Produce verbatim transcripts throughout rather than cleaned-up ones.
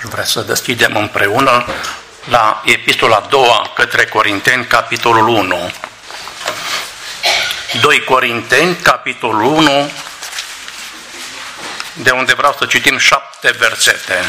Vreau să deschidem împreună la epistola a doua către Corinteni, capitolul unu. doi Corinteni, capitolul unu, de unde vreau să citim șapte versete.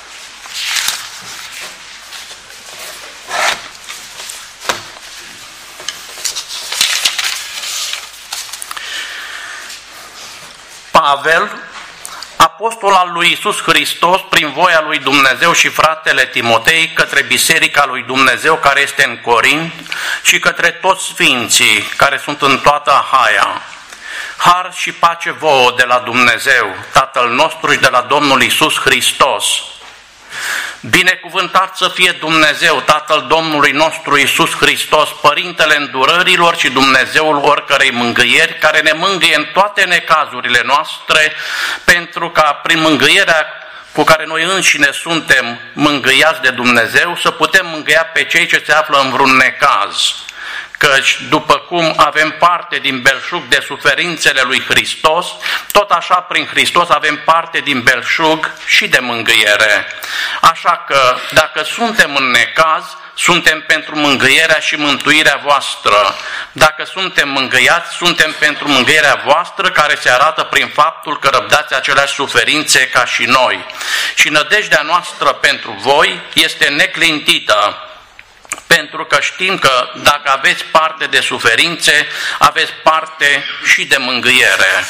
Pavel, apostol al lui Iisus Hristos, prin voia lui Dumnezeu, și fratele Timotei, către biserica lui Dumnezeu care este în Corint și către toți sfinții care sunt în toată Ahaia. Har și pace vouă de la Dumnezeu, Tatăl nostru, și de la Domnul Iisus Hristos. Binecuvântat să fie Dumnezeu, Tatăl Domnului nostru Iisus Hristos, Părintele îndurărilor și Dumnezeul oricărei mângâieri, care ne mângâie în toate necazurile noastre, pentru ca prin mângâierea cu care noi înșine suntem mângâiați de Dumnezeu, să putem mângâia pe cei ce se află în vreun necaz. Căci după cum avem parte din belșug de suferințele lui Hristos, tot așa prin Hristos avem parte din belșug și de mângâiere. Așa că dacă suntem în necaz, suntem pentru mângâierea și mântuirea voastră. Dacă suntem mângâiați, suntem pentru mângâierea voastră, care se arată prin faptul că răbdați aceleași suferințe ca și noi. Și nădejdea noastră pentru voi este neclintită, pentru că știm că dacă aveți parte de suferințe, aveți parte și de mângâiere.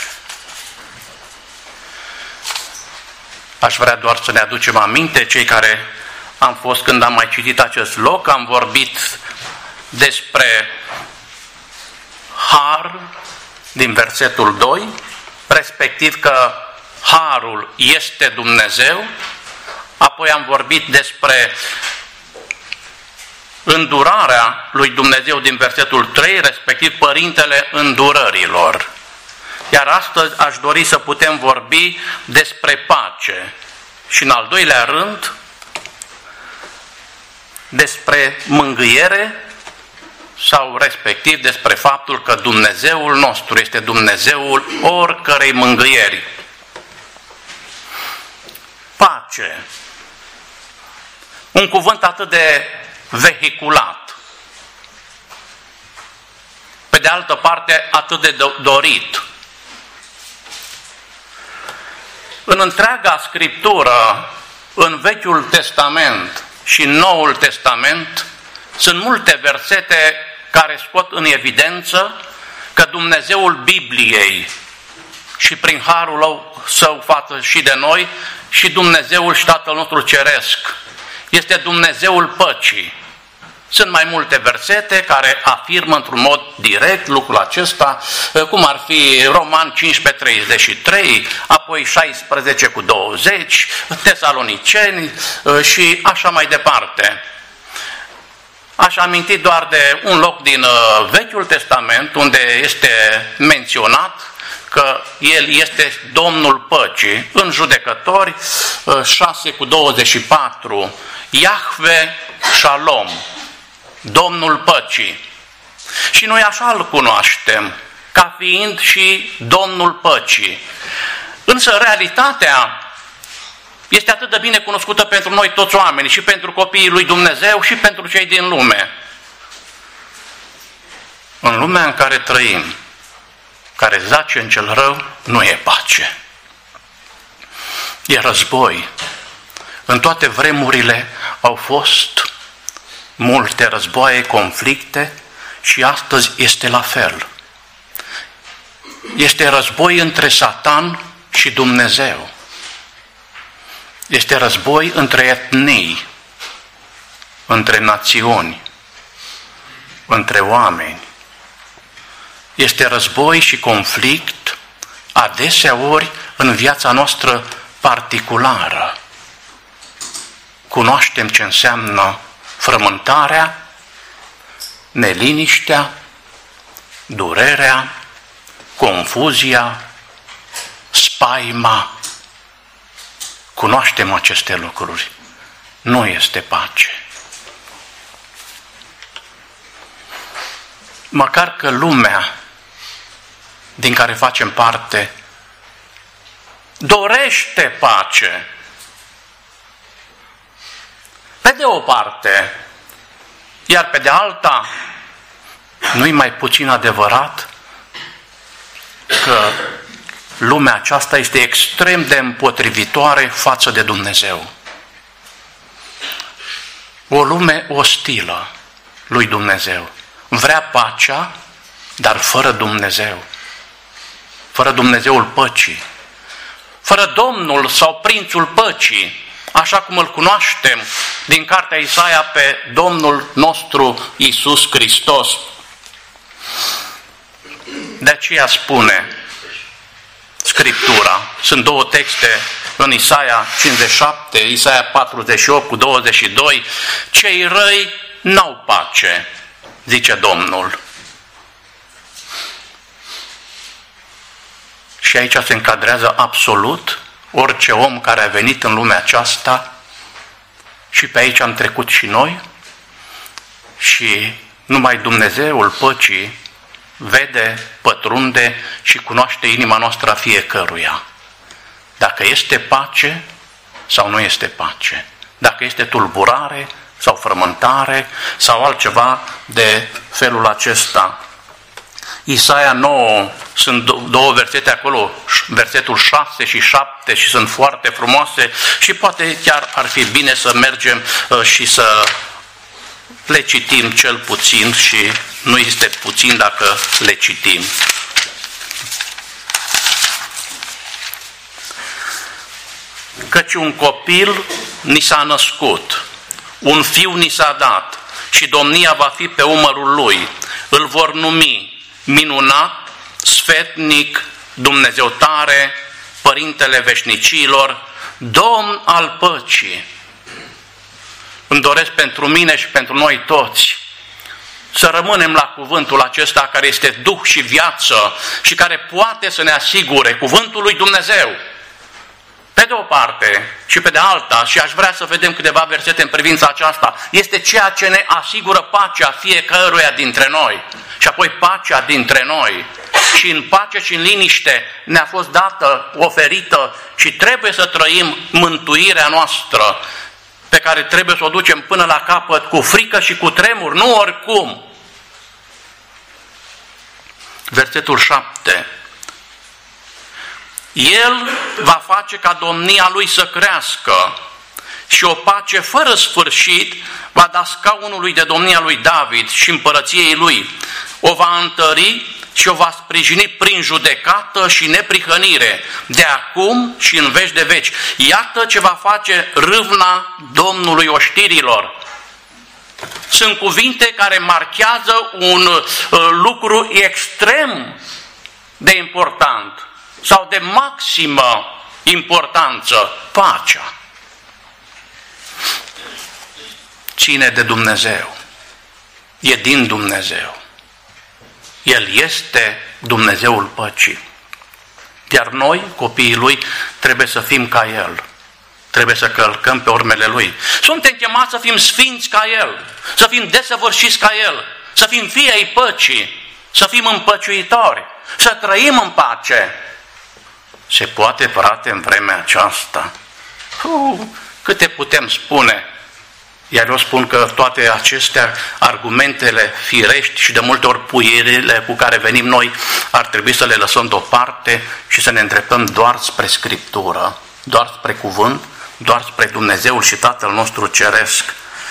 Aș vrea doar să ne aducem aminte, cei care am fost când am mai citit acest loc, am vorbit despre har din versetul doi, respectiv că harul este Dumnezeu, apoi am vorbit despre îndurarea lui Dumnezeu din versetul trei, respectiv Părintele îndurărilor. Iar astăzi aș dori să putem vorbi despre pace. Și în al doilea rând, despre mângâiere, sau respectiv despre faptul că Dumnezeul nostru este Dumnezeul oricărei mângâieri. Pace. Un cuvânt atât de vehiculat, pe de altă parte atât de dorit. În întreaga Scriptură, în Vechiul Testament și în Noul Testament, sunt multe versete care scot în evidență că Dumnezeul Bibliei și prin harul Său față și de noi, și Dumnezeul și Tatăl nostru Ceresc este Dumnezeul păcii. Sunt mai multe versete care afirmă într-un mod direct lucrul acesta, cum ar fi Roman cincisprezece treizeci și trei, apoi șaisprezece cu douăzeci, Tesaloniceni și așa mai departe. Aș aminti doar de un loc din Vechiul Testament unde este menționat că El este Domnul păcii. În Judecători șase cu douăzeci și patru, Iahve Shalom, Domnul păcii. Și noi așa îl cunoaștem, ca fiind și Domnul păcii. Însă realitatea este atât de bine cunoscută pentru noi toți oamenii, și pentru copiii lui Dumnezeu și pentru cei din lume. În lumea în care trăim, care zace în cel rău, nu e pace. E război. În toate vremurile au fost multe războaie, conflicte, și astăzi este la fel. Este război între Satan și Dumnezeu. Este război între etnii, între națiuni, între oameni. Este război și conflict adeseori în viața noastră particulară. Cunoaștem ce înseamnă frământarea, neliniștea, durerea, confuzia, spaima. Cunoaștem aceste lucruri. Nu este pace. Măcar că lumea din care facem parte dorește pace, de o parte, iar pe de alta, nu-i mai puțin adevărat că lumea aceasta este extrem de împotrivitoare față de Dumnezeu. O lume ostilă lui Dumnezeu. Vrea pacea, dar fără Dumnezeu. Fără Dumnezeul păcii. Fără Domnul sau Prințul păcii, așa cum îl cunoaștem din cartea Isaia pe Domnul nostru Iisus Hristos. De aceea spune Scriptura, sunt două texte în Isaia cincizeci și șapte, Isaia patruzeci și opt cu douăzeci și doi, cei răi n-au pace, zice Domnul. Și aici se încadrează absolut orice om care a venit în lumea aceasta și pe aici am trecut și noi și numai Dumnezeul păcii vede, pătrunde și cunoaște inima noastră a fiecăruia. Dacă este pace sau nu este pace. Dacă este tulburare sau frământare sau altceva de felul acesta. Isaia nouă, sunt două versete acolo, versetul șase și șapte și sunt foarte frumoase și poate chiar ar fi bine să mergem și să le citim cel puțin și nu este puțin dacă le citim. Căci un copil ni s-a născut, un fiu ni s-a dat și domnia va fi pe umărul lui. Îl vor numi Minunat, Sfetnic, Dumnezeu tare, Părintele veșnicilor, Domn al păcii. Îmi doresc pentru mine și pentru noi toți să rămânem la cuvântul acesta care este Duh și viață și care poate să ne asigure cuvântul lui Dumnezeu. Pe de o parte și pe de alta, și aș vrea să vedem câteva versete în privința aceasta, este ceea ce ne asigură pacea fiecăruia dintre noi. Și apoi pacea dintre noi. Și în pace și în liniște ne-a fost dată, oferită și trebuie să trăim mântuirea noastră pe care trebuie să o ducem până la capăt cu frică și cu tremur, nu oricum. Versetul șapte. El va face ca domnia lui să crească și o pace fără sfârșit va da scaunului de domnia lui David și împărăției lui. O va întări și o va sprijini prin judecată și neprihănire, de acum și în veci de veci. Iată ce va face râvna Domnului oștirilor. Sunt cuvinte care marchează un uh, lucru extrem de important sau de maximă importanță, pacea. Ține de Dumnezeu. E din Dumnezeu. El este Dumnezeul păcii. Iar noi, copiii Lui, trebuie să fim ca El. Trebuie să călcăm pe urmele Lui. Suntem chemați să fim sfinți ca El, să fim desăvârșiți ca El, să fim fii ai păcii, să fim împăciuitori, să trăim în pace. Se poate, frate, în vremea aceasta? Uh, câte putem spune? Iar eu spun că toate acestea, argumentele firești și de multe ori puierile cu care venim noi, ar trebui să le lăsăm deoparte și să ne îndreptăm doar spre Scriptură, doar spre cuvânt, doar spre Dumnezeul și Tatăl nostru Ceresc.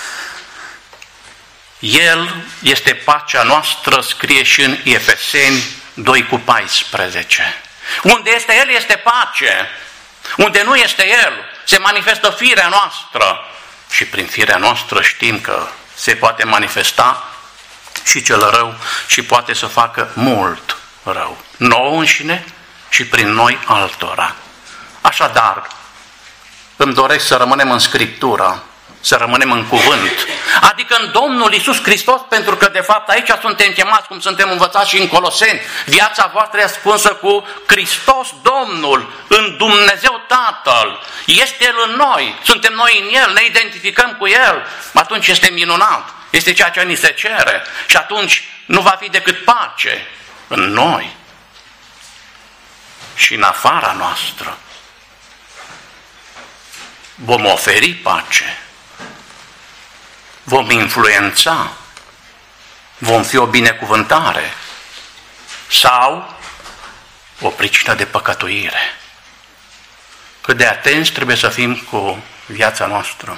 El este pacea noastră, scrie și în Efeseni doi cu paisprezece. Unde este El, este pace. Unde nu este El, se manifestă firea noastră. Și prin firea noastră știm că se poate manifesta și cel rău și poate să facă mult rău. Nouă înșine și prin noi altora. Așadar, îmi doresc să rămânem în Scriptură, să rămânem în cuvânt, adică în Domnul Iisus Hristos, pentru că de fapt aici suntem chemați, cum suntem învățați și în Coloseni, viața voastră e ascunsă cu Hristos Domnul, în Dumnezeu Tatăl, este El în noi, suntem noi în El, ne identificăm cu El, atunci este minunat, este ceea ce ni se cere și atunci nu va fi decât pace în noi și în afara noastră. Vom oferi pace. vom influența, vom fi o binecuvântare sau o pricină de păcătuire. Cât de atenți trebuie să fim cu viața noastră.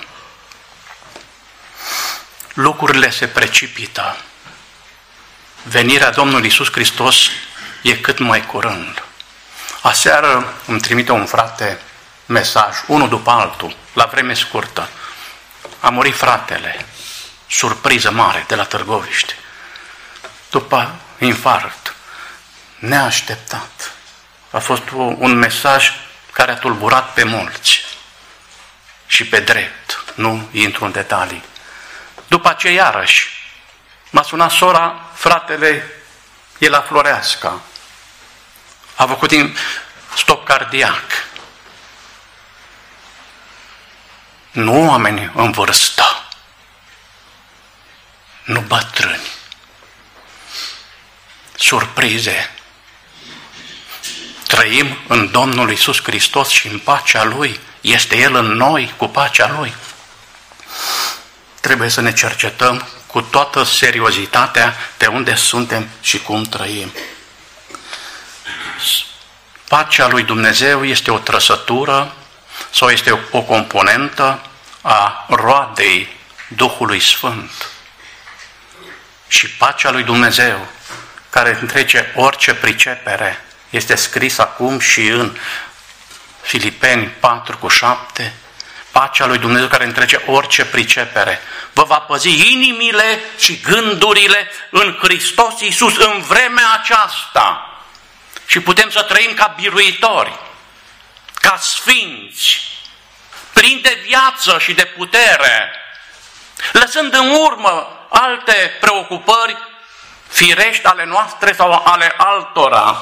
Lucrurile se precipită. Venirea Domnului Iisus Hristos e cât mai curând. Aseară îmi trimite un frate mesaj, unul după altul, la vreme scurtă. A murit fratele, surpriză mare de la Târgoviște. După infarct, neașteptat. A fost un mesaj care a tulburat pe mulți și pe drept. Nu intru în detalii. După aceea, iarăși, m-a sunat sora, fratele e la Floreasca. A făcut stop cardiac. Nu oameni în vârstă, nu bătrâni. Surprize. Trăim în Domnul Iisus Hristos și în pacea Lui. Este El în noi cu pacea Lui. Trebuie să ne cercetăm cu toată seriozitatea de unde suntem și cum trăim. Pacea lui Dumnezeu este o trăsătură sau este o componentă a roadei Duhului Sfânt. Și pacea lui Dumnezeu, care întrece orice pricepere, este scris acum și în Filipeni patru cu șapte, pacea lui Dumnezeu care întrece orice pricepere, vă va păzi inimile și gândurile în Hristos Iisus în vremea aceasta. Și putem să trăim ca biruitori, ca sfinți, plini de viață și de putere, lăsând în urmă alte preocupări firești ale noastre sau ale altora.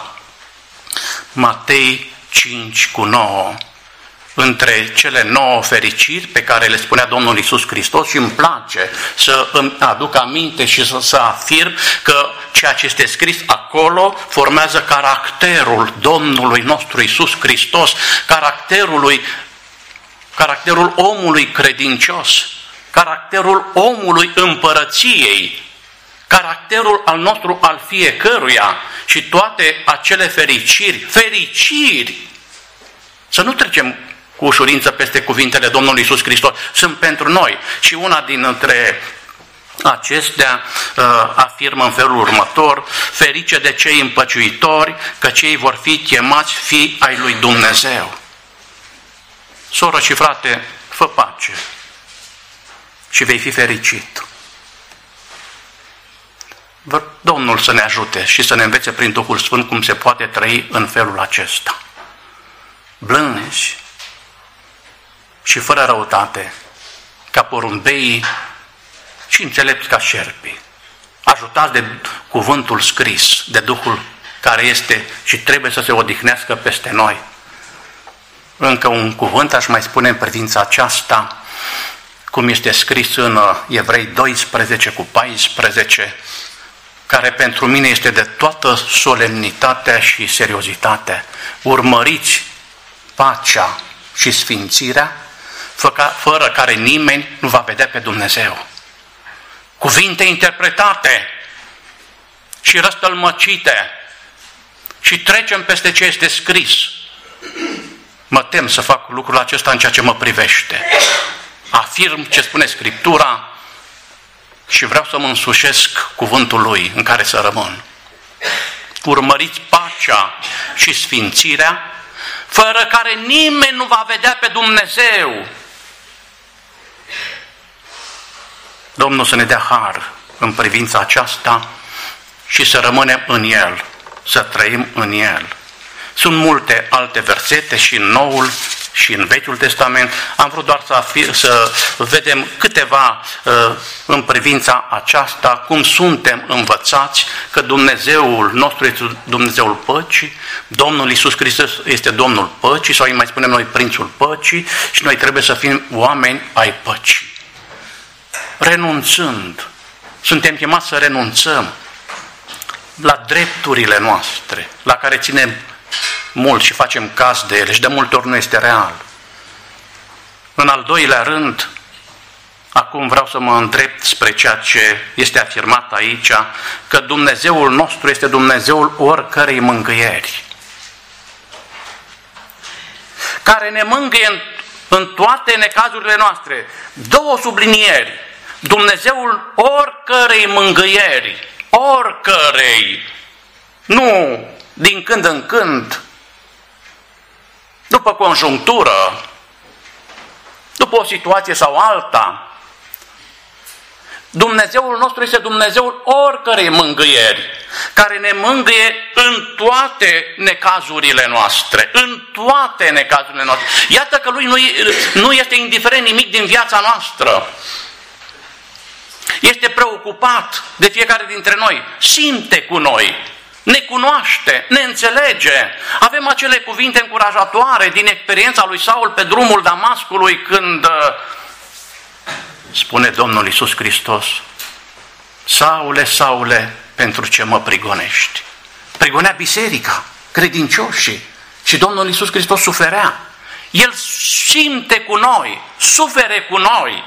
Matei cinci cu nouă. Între cele nouă fericiri pe care le spunea Domnul Iisus Hristos, și îmi place să îmi aduc aminte și să, să afirm că ceea ce este scris acolo formează caracterul Domnului nostru Iisus Hristos, caracterul, lui, caracterul omului credincios, caracterul omului împărăției, caracterul al nostru al fiecăruia și toate acele fericiri, fericiri, să nu trecem cu ușurință peste cuvintele Domnului Iisus Hristos, sunt pentru noi. Și una dintre acestea uh, afirmă în felul următor: ferice de cei împăciuitori, că cei vor fi chemați fii ai lui Dumnezeu. Soră și frate, fă pace și vei fi fericit. Domnul să ne ajute și să ne învețe prin Duhul Sfânt cum se poate trăi în felul acesta. Blânzi și fără răutate, ca porumbeii și înțelepți ca șerpii, ajutați de cuvântul scris, de Duhul care este și trebuie să se odihnească peste noi. Încă un cuvânt aș mai spune în privința aceasta, cum este scris în Evrei doisprezece cu paisprezece, care pentru mine este de toată solemnitatea și seriozitatea. Urmăriți pacea și sfințirea, fără care nimeni nu va vedea pe Dumnezeu. Cuvinte interpretate și răstălmăcite și trecem peste ce este scris. Mă tem să fac lucrul acesta în ceea ce mă privește. Afirm ce spune Scriptura și vreau să mă însușesc cuvântul Lui în care să rămân. Urmăriți pacea și sfințirea, fără care nimeni nu va vedea pe Dumnezeu. Domnul să ne dea har în privința aceasta și să rămânem în El, să trăim în El. Sunt multe alte versete și în Noul și în Vechiul Testament. Am vrut doar să, afir, să vedem câteva uh, în privința aceasta, cum suntem învățați că Dumnezeul nostru este Dumnezeul păcii, Domnul Iisus Hristos este Domnul păcii, sau îi mai spunem noi Prințul păcii, și noi trebuie să fim oameni ai păcii. Renunțând, suntem chemați să renunțăm la drepturile noastre, la care ținem mult și facem caz de ele și de multe ori nu este real. În al doilea rând, Acum vreau să mă îndrept spre ceea ce este afirmat aici, că Dumnezeul nostru este Dumnezeul oricărei mângâieri, care ne mângâie în, în toate necazurile noastre. Două sublinieri. Dumnezeul oricărei mângâieri, oricărei, nu din când în când, după conjunctură, după o situație sau alta. Dumnezeul nostru este Dumnezeul oricărei mângâieri, care ne mângâie în toate necazurile noastre, în toate necazurile noastre. Iată că Lui nu, nu este indiferent nimic din viața noastră. Este preocupat de fiecare dintre noi, simte cu noi, ne cunoaște, ne înțelege. Avem acele cuvinte încurajatoare din experiența lui Saul pe drumul Damascului, când spune Domnul Iisus Hristos: Saule, Saule, pentru ce mă prigonești? Prigonea biserica, credincioșii, și Domnul Iisus Hristos suferea. El simte cu noi, sufere cu noi.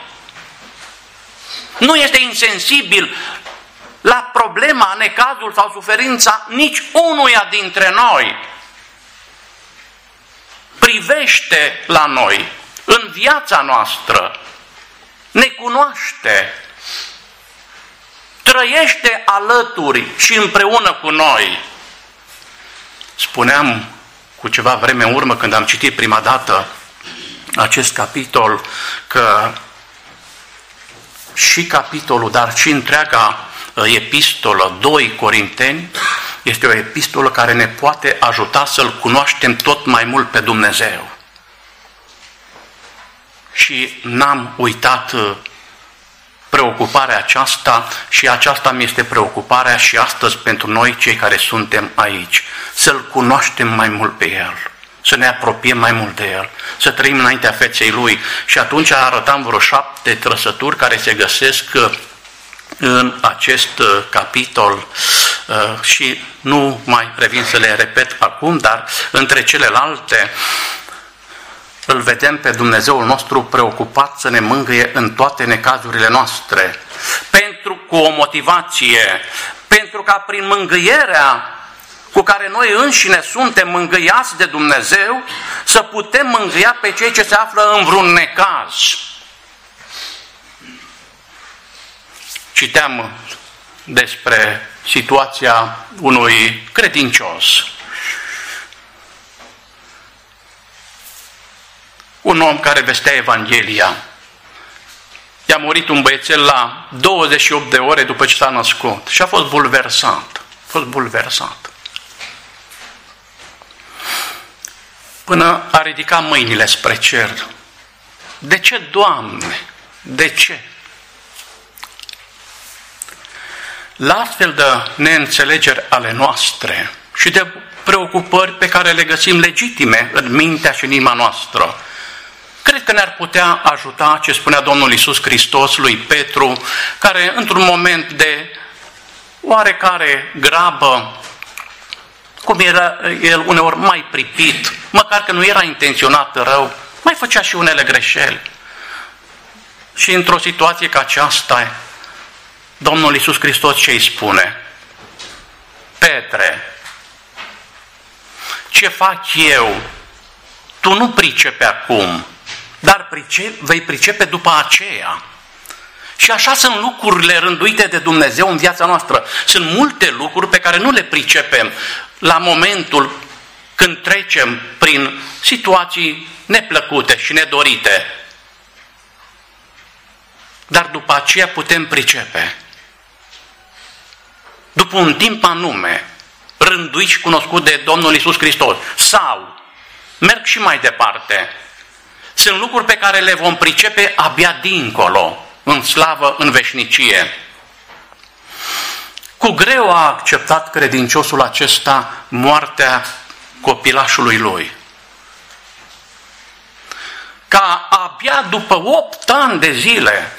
Nu este insensibil la problema, necazul sau suferința nici unuia dintre noi. Privește la noi, în viața noastră, ne cunoaște, trăiește alături și împreună cu noi. Spuneam cu ceva vreme în urmă, când am citit prima dată acest capitol, că și capitolul, dar și întreaga epistolă doi Corinteni este o epistolă care ne poate ajuta să-L cunoaștem tot mai mult pe Dumnezeu. Și n-am uitat preocuparea aceasta, și aceasta mi este preocuparea și astăzi pentru noi, cei care suntem aici. Să-L cunoaștem mai mult pe El, să ne apropiem mai mult de El, să trăim înaintea feței Lui. Și atunci arătam vreo șapte trăsături care se găsesc în acest capitol și nu mai revin să le repet acum, dar între celelalte îl vedem pe Dumnezeul nostru preocupat să ne mângâie în toate necazurile noastre, pentru cu o motivație, pentru ca prin mângâierea cu care noi înșine suntem mângâiați de Dumnezeu, să putem mângâia pe cei ce se află în vreun necaz. Citeam despre situația unui credincios. Un om care vestea Evanghelia. I-a murit un băiețel la douăzeci și opt de ore după ce s-a născut și a fost bulversat. A fost bulversat. Până a ridicat mâinile spre cer. De ce, Doamne? De ce? La astfel de neînțelegeri ale noastre și de preocupări pe care le găsim legitime în mintea și în inima noastră, cred că ne-ar putea ajuta ce spunea Domnul Iisus Hristos lui Petru, care într-un moment de oarecare grabă, cum era el uneori mai pripit, măcar că nu era intenționat rău, mai făcea și unele greșeli. Și într-o situație ca aceasta, Domnul Iisus Hristos ce îi spune? Petre, ce fac eu, tu nu pricepi acum, dar pricep, vei pricepe după aceea. Și așa sunt lucrurile rânduite de Dumnezeu în viața noastră. Sunt multe lucruri pe care nu le pricepem la momentul când trecem prin situații neplăcute și nedorite. Dar după aceea putem pricepe. După un timp anume, rânduit și cunoscut de Domnul Iisus Hristos. Sau, merg și mai departe, sunt lucruri pe care le vom pricepe abia dincolo, în slavă, în veșnicie. Cu greu a acceptat credinciosul acesta moartea copilașului lui. Ca abia după opt ani de zile,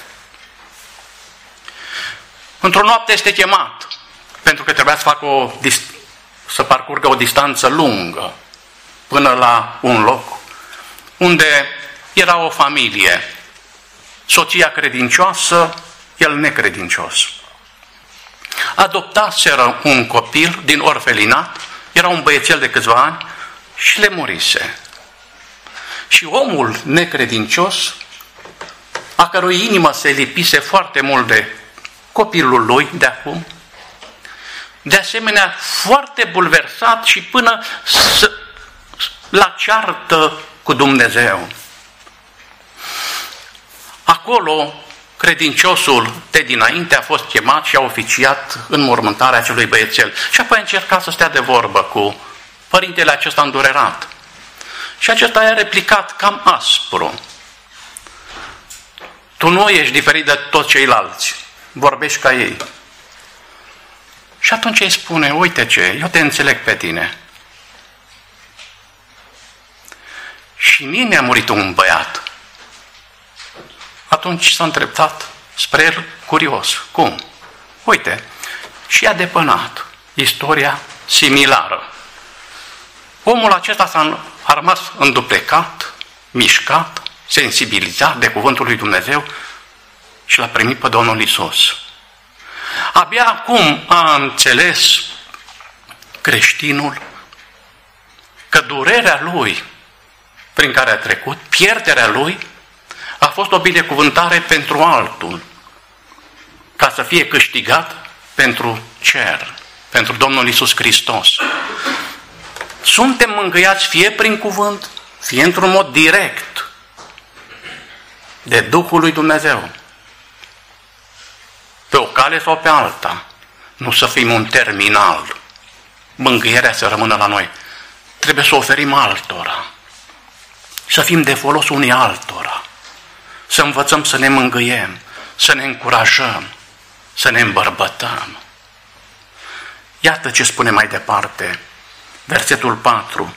într-o noapte este chemat, pentru că trebuia să facă o, să parcurgă o distanță lungă până la un loc unde era o familie. soția credincioasă, el necredincios. Adoptaseră un copil din orfelinat, era un băiețel de câțiva ani și le murise. Și omul necredincios, a cărui inimă se lipise foarte mult de copilul lui de acum, de asemenea foarte bulversat și până să, la ceartă cu Dumnezeu. Acolo, credinciosul de dinainte a fost chemat și a oficiat în mormântarea acelui băiețel. Și apoi a încercat să stea de vorbă cu părintele acesta îndurerat. Și acesta i-a replicat cam aspru. Tu nu ești diferit de toți ceilalți, vorbești ca ei. Și atunci îi spune, uite ce, eu te înțeleg pe tine. Și mie mi-a murit un băiat. Atunci s-a îndreptat spre el curios. Cum? Uite, și a depănat istoria similară. Omul acesta s-a a rămas înduplecat, mișcat, sensibilizat de cuvântul lui Dumnezeu și l-a primit pe Domnul Iisus. Abia acum a înțeles creștinul că durerea lui prin care a trecut, pierderea lui, a fost o binecuvântare pentru altul, ca să fie câștigat pentru cer, pentru Domnul Iisus Hristos. Suntem mângâiați fie prin cuvânt, fie într-un mod direct de Duhul lui Dumnezeu. Pe o cale sau pe alta. Nu să fim un terminal. Mângâierea să rămână la noi. Trebuie să oferim altora. Să fim de folos unii altora. Să învățăm să ne mângâiem, să ne încurajăm, să ne îmbărbătăm. Iată ce spune mai departe, versetul patru.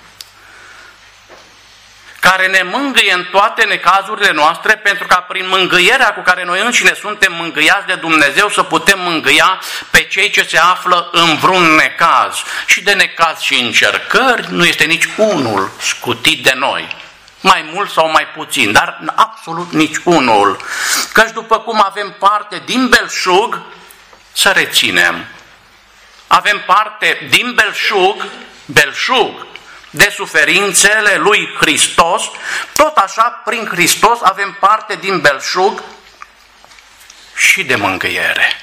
Care ne mângâie în toate necazurile noastre, pentru ca prin mângâierea cu care noi înșine suntem mângâiați de Dumnezeu să putem mângâia pe cei ce se află în vreun necaz. Și de necaz și încercări nu este nici unul scutit de noi. Mai mult sau mai puțin, dar absolut nici unul. Căci după cum avem parte din belșug, să reținem. Avem parte din belșug, belșug, de suferințele lui Hristos, tot așa, prin Hristos, avem parte din belșug și de mângâiere.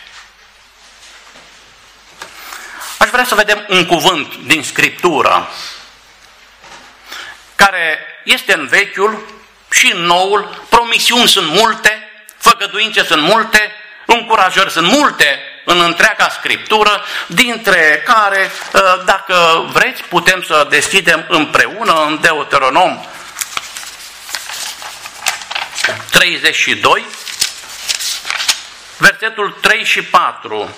Aș vrea să vedem un cuvânt din Scriptură, care este în Vechiul și în Noul, promisiuni sunt multe, făgăduințe sunt multe, încurajări sunt multe în întreaga Scriptură, dintre care, dacă vreți, putem să deschidem împreună în Deuteronom treizeci și doi, versetul trei și patru.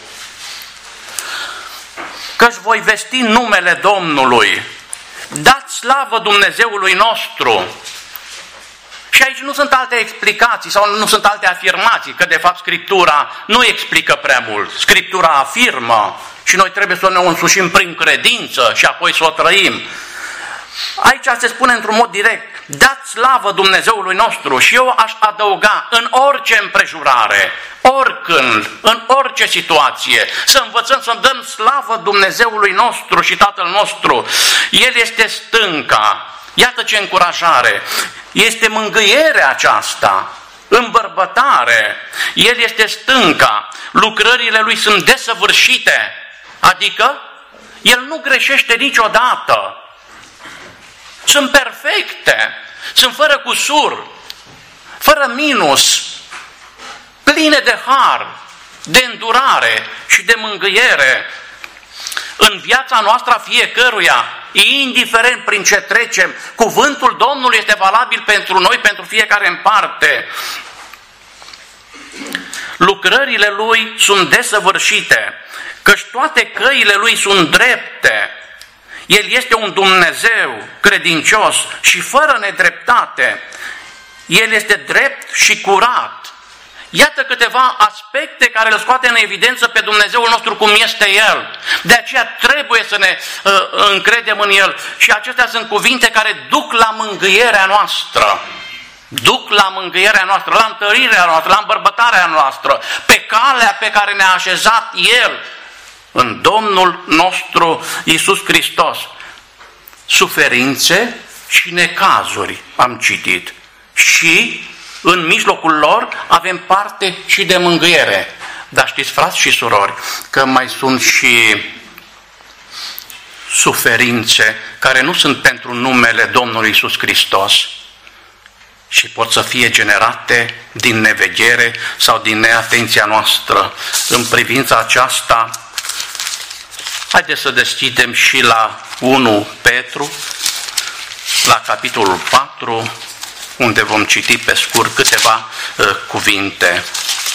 Căci voi vesti numele Domnului, dați slavă Dumnezeului nostru. Și aici nu sunt alte explicații sau nu sunt alte afirmații, că de fapt Scriptura nu explică prea mult. Scriptura afirmă și noi trebuie să ne însușim prin credință și apoi să o trăim. Aici se spune într-un mod direct, dați slavă Dumnezeului nostru, și eu aș adăuga în orice împrejurare, oricând, în orice situație, să învățăm să dăm slavă Dumnezeului nostru și Tatăl nostru. El este stânca. Iată ce încurajare! Este mângâierea aceasta, îmbărbătare. El este stânca. Lucrările lui sunt desăvârșite. Adică, el nu greșește niciodată. Sunt perfecte. Sunt fără cusur, fără minus, pline de har, de îndurare și de mângâiere. În viața noastră a fiecăruia, indiferent prin ce trecem, cuvântul Domnului este valabil pentru noi, pentru fiecare în parte. Lucrările Lui sunt desăvârșite, căci toate căile Lui sunt drepte. El este un Dumnezeu credincios și fără nedreptate. El este drept și curat. Iată câteva aspecte care îl scoate în evidență pe Dumnezeul nostru cum este El. De aceea trebuie să ne uh, încredem în El. Și acestea sunt cuvinte care duc la mângâierea noastră. duc la mângâierea noastră, la întărirea noastră, la îmbărbătarea noastră, pe calea pe care ne-a așezat El în Domnul nostru Iisus Hristos. Suferințe și necazuri am citit și în mijlocul lor avem parte și de mângâiere. Dar știți, frați și surori, că mai sunt și suferințe care nu sunt pentru numele Domnului Iisus Hristos și pot să fie generate din nevedere sau din neatenția noastră. În privința aceasta, haideți să deschidem și la unu Petru, la capitolul patru, unde vom citi pe scurt câteva uh, cuvinte.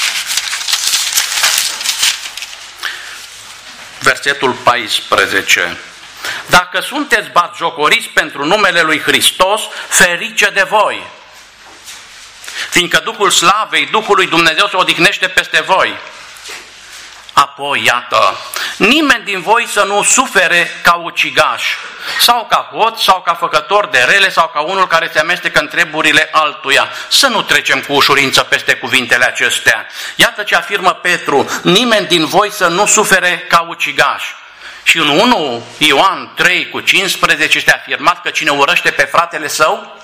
Versetul paisprezece. Dacă sunteți batjocoriți pentru numele lui Hristos, ferice de voi, fiindcă Duhul Slavei, Duhul lui Dumnezeu se odihnește peste voi. Apoi, iată, nimeni din voi să nu sufere ca ucigaș, sau ca hoț, sau ca făcător de rele, sau ca unul care se amestecă în treburile altuia. Să nu trecem cu ușurință peste cuvintele acestea. Iată ce afirmă Petru, nimeni din voi să nu sufere ca ucigaș. Și în unu Ioan trei cu cincisprezece este afirmat că cine urăște pe fratele său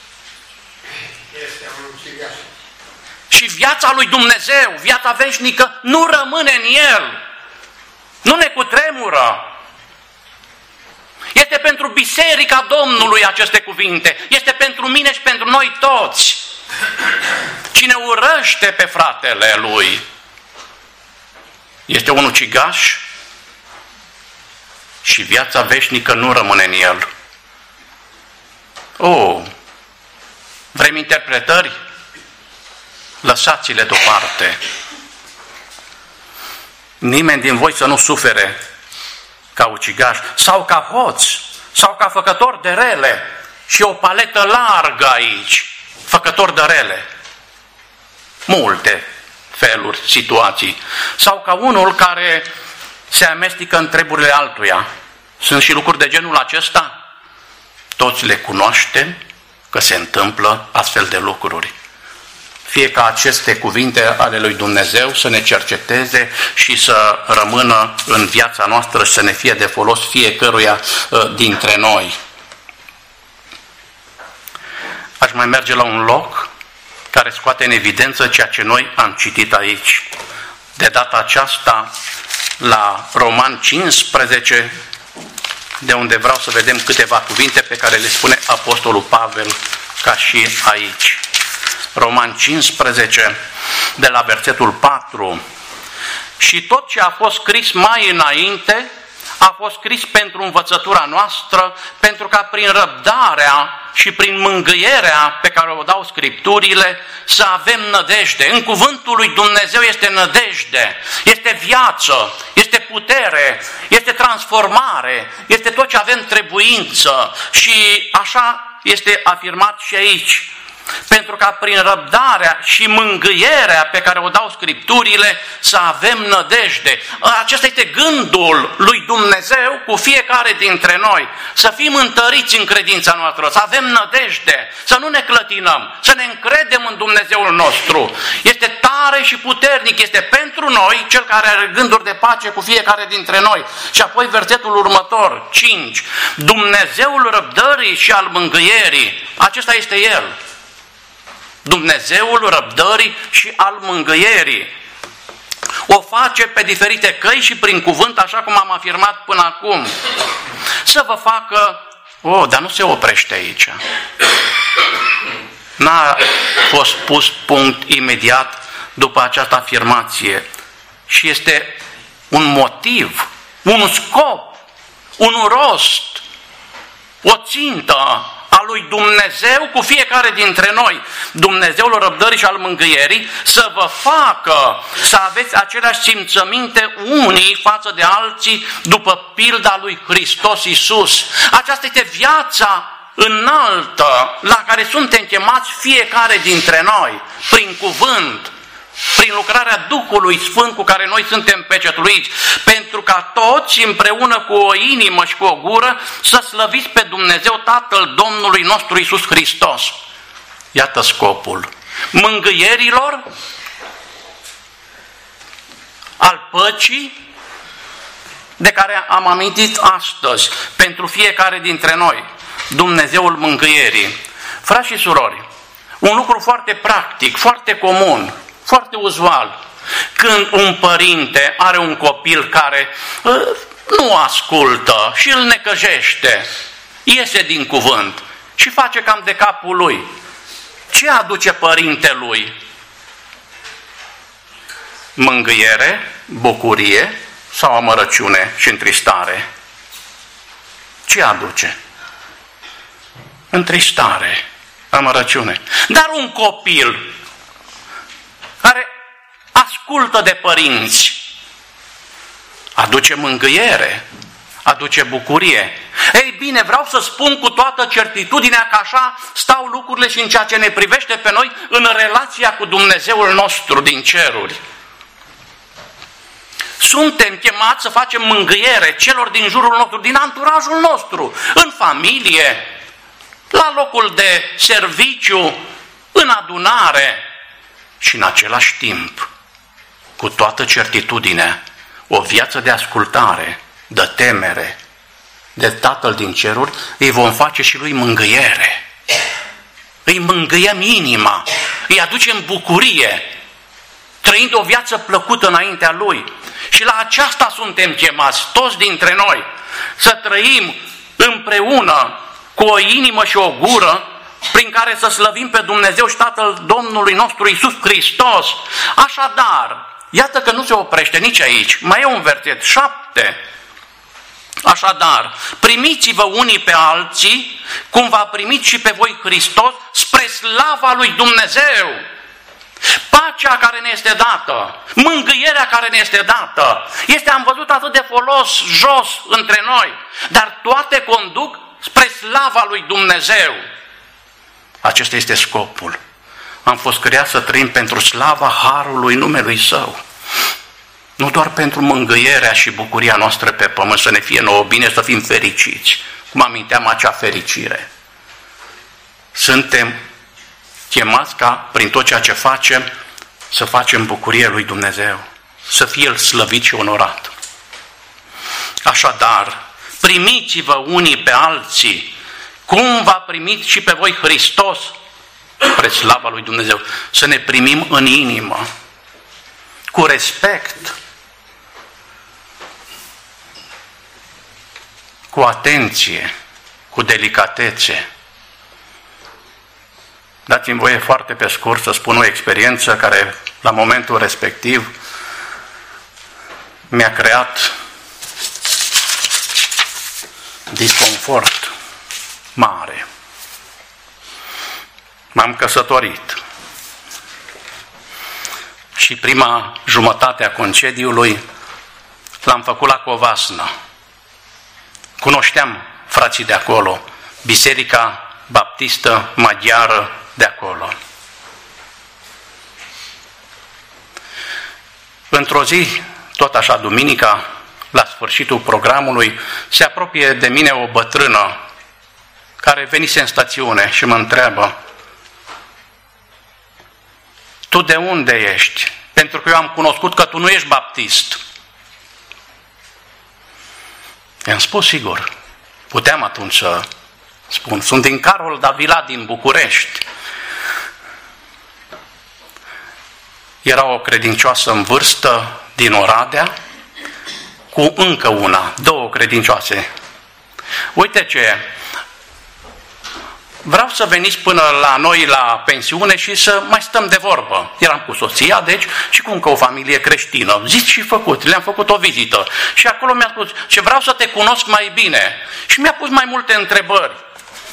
este un ucigaș. Și viața lui Dumnezeu, viața veșnică, nu rămâne în el. Nu ne cutremură. Este pentru biserica Domnului aceste cuvinte. Este pentru mine și pentru noi toți. Cine urăște pe fratele lui este un ucigaș și viața veșnică nu rămâne în el. Oh, vrem interpretări? Lăsați-le deoparte. Nimeni din voi să nu sufere ca ucigaș sau ca hoț sau ca făcător de rele. Și o paletă largă aici. Făcător de rele. Multe feluri, situații. Sau ca unul care se amestecă în treburile altuia. Sunt și lucruri de genul acesta? Toți le cunoaștem că se întâmplă astfel de lucruri. Fie ca aceste cuvinte ale lui Dumnezeu să ne cerceteze și să rămână în viața noastră și să ne fie de folos fiecăruia dintre noi. Aș mai merge la un loc care scoate în evidență ceea ce noi am citit aici. De data aceasta la Roman cincisprezece, de unde vreau să vedem câteva cuvinte pe care le spune Apostolul Pavel ca și aici. Roman cincisprezece, de la versetul patru. Și tot ce a fost scris mai înainte a fost scris pentru învățătura noastră, pentru ca prin răbdarea și prin mângâierea pe care o dau Scripturile să avem nădejde. În cuvântul lui Dumnezeu este nădejde, este viață, este putere, este transformare, este tot ce avem trebuință și așa este afirmat și aici. Pentru ca prin răbdarea și mângâierea pe care o dau Scripturile să avem nădejde. Acesta este gândul lui Dumnezeu cu fiecare dintre noi. Să fim întăriți în credința noastră, să avem nădejde, să nu ne clătinăm, să ne încredem în Dumnezeul nostru. Este tare și puternic, este pentru noi cel care are gânduri de pace cu fiecare dintre noi. Și apoi versetul următor, cinci. Dumnezeul răbdării și al mângâierii, acesta este El. Dumnezeul răbdării și al mângâierii. O face pe diferite căi și prin cuvânt, așa cum am afirmat până acum. Să vă facă... Oh, dar nu se oprește aici. N-a fost pus punct imediat după această afirmație. Și este un motiv, un scop, un rost, o țintă a lui Dumnezeu cu fiecare dintre noi. Dumnezeul răbdării și al mângâierii să vă facă să aveți aceleași simțăminte unii față de alții după pilda lui Hristos Iisus. Aceasta este viața înaltă la care suntem chemați fiecare dintre noi, prin cuvânt, prin lucrarea Duhului Sfânt cu care noi suntem pecetluiți, pentru ca toți împreună cu o inimă și cu o gură să slăviți pe Dumnezeu Tatăl Domnului nostru Iisus Hristos. Iată scopul mângâierilor, al păcii, de care am amintit astăzi pentru fiecare dintre noi, Dumnezeul mângâierii. Frați și surori, un lucru foarte practic, foarte comun, foarte uzual, când un părinte are un copil care uh, nu ascultă și îl necăjește, iese din cuvânt și face cam de capul lui, ce aduce părintelui? Mângâiere, bucurie sau amărăciune și întristare? Ce aduce? Întristare, amărăciune. Dar un copil care ascultă de părinți aduce mângâiere, aduce bucurie. Ei bine, vreau să spun cu toată certitudinea că așa stau lucrurile și în ceea ce ne privește pe noi în relația cu Dumnezeul nostru din ceruri. Suntem chemați să facem mângâiere celor din jurul nostru, din anturajul nostru, în familie, la locul de serviciu, în adunare și în același timp, cu toată certitudinea, o viață de ascultare, de temere, de Tatăl din ceruri, îi vom face și lui mângâiere. Îi mângâiem inima, îi aducem bucurie, trăind o viață plăcută înaintea lui. Și la aceasta suntem chemați, toți dintre noi, să trăim împreună cu o inimă și o gură prin care să slăvim pe Dumnezeu și Tatăl Domnului nostru Iisus Hristos. Așadar, iată că nu se oprește nici aici, mai e un verset șapte. Așadar, primiți-vă unii pe alții, cum v-a primit și pe voi Hristos, spre slava lui Dumnezeu. Pacea care ne este dată, mângâierea care ne este dată, este, am văzut, atât de folos jos între noi, dar toate conduc spre slava lui Dumnezeu. Acesta este scopul. Am fost creați să trăim pentru slava harului numelui Său. Nu doar pentru mângâierea și bucuria noastră pe pământ, să ne fie nouă bine, să fim fericiți, cum aminteam acea fericire. Suntem chemați ca, prin tot ceea ce facem, să facem bucurie lui Dumnezeu, să fie El slăvit și onorat. Așadar, primiți-vă unii pe alții, cum v-a primit și pe voi Hristos, spre slava lui Dumnezeu. Să ne primim în inimă, cu respect, cu atenție, cu delicatețe. Dați-mi voie foarte pe scurt să spun o experiență care, la momentul respectiv, mi-a creat disconfort mare. M-am căsătorit și prima jumătate a concediului l-am făcut la Covasna. Cunoșteam frații de acolo, Biserica Baptistă Maghiară de acolo. Într-o zi, tot așa duminica, la sfârșitul programului, se apropie de mine o bătrână care venise în stațiune și mă întreabă: tu de unde ești? Pentru că eu am cunoscut că tu nu ești baptist. I-am spus sigur. Puteam atunci să spun. Sunt din Carol Davila din București. Era o credincioasă în vârstă din Oradea, cu încă una, două credincioase. Uite ce, vreau să veniți până la noi la pensiune și să mai stăm de vorbă. Eram cu soția, deci, și cu încă o familie creștină. Zis și făcut, le-am făcut o vizită. Și acolo mi-a spus, ce vreau să te cunosc mai bine. Și mi-a pus mai multe întrebări.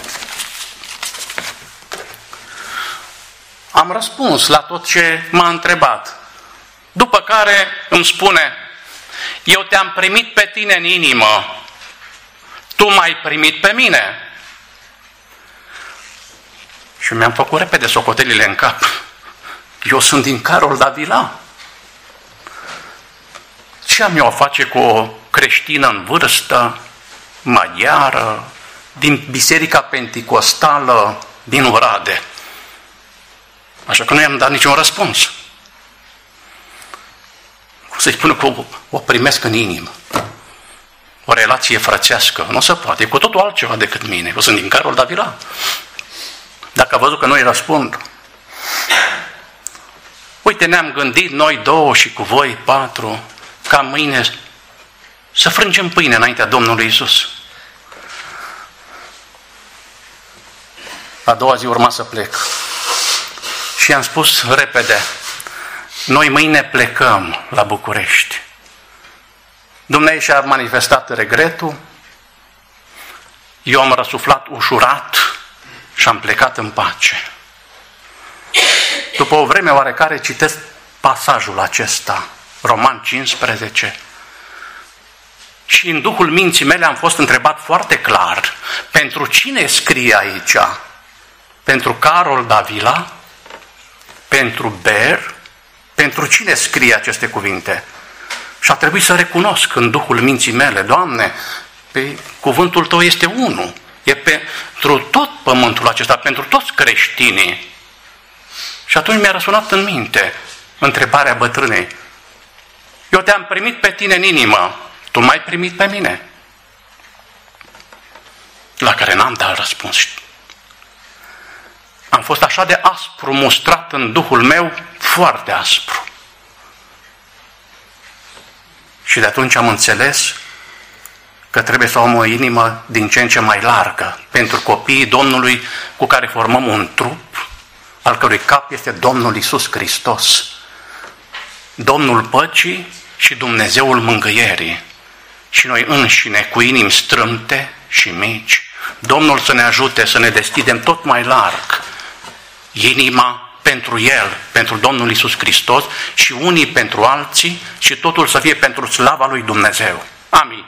Am răspuns la tot ce m-a întrebat. După care îmi spune: eu te-am primit pe tine în inimă, tu m-ai primit pe mine. Și mi-am făcut repede socotelile în cap. Eu sunt din Carol Davila. Ce am eu a face cu o creștină în vârstă, maghiară, din Biserica Penticostală din Orade? Așa că nu i-am dat niciun răspuns. Cum să-i spun că o, o primesc în inimă. O relație frățească. Nu se poate. E cu totul altceva decât mine. Eu sunt din Carol Davila. Dacă a văzut că nu-i răspund. Uite, ne-am gândit noi două și cu voi patru ca mâine să frângem pâine înaintea Domnului Iisus. A doua zi urma să plec. Și i-am spus repede, noi mâine plecăm la București. Dumnezeu și-a manifestat regretul, eu am răsuflat ușurat și am plecat în pace. După o vreme oarecare citesc pasajul acesta, Roman cincisprezece, și în duhul minții mele am fost întrebat foarte clar, pentru cine scrie aici? Pentru Carol Davila? Pentru Ber? Pentru cine scrie aceste cuvinte? Și a trebuit să recunosc în duhul minții mele, Doamne, pe cuvântul Tău este unul. E pentru tot pământul acesta, pentru toți creștinii. Și atunci mi-a răsunat în minte întrebarea bătrânei. Eu te-am primit pe tine în inimă, tu m-ai primit pe mine? La care n-am dat răspuns. Am fost așa de aspru, mustrat în duhul meu, foarte aspru. Și de atunci am înțeles că trebuie să am o inimă din ce în ce mai largă pentru copiii Domnului cu care formăm un trup, al cărui cap este Domnul Iisus Hristos, Domnul păcii și Dumnezeul mângâierii. Și noi înșine, cu inimi strâmte și mici, Domnul să ne ajute să ne deschidem tot mai larg inima pentru El, pentru Domnul Iisus Hristos și unii pentru alții și totul să fie pentru slava lui Dumnezeu. Amin.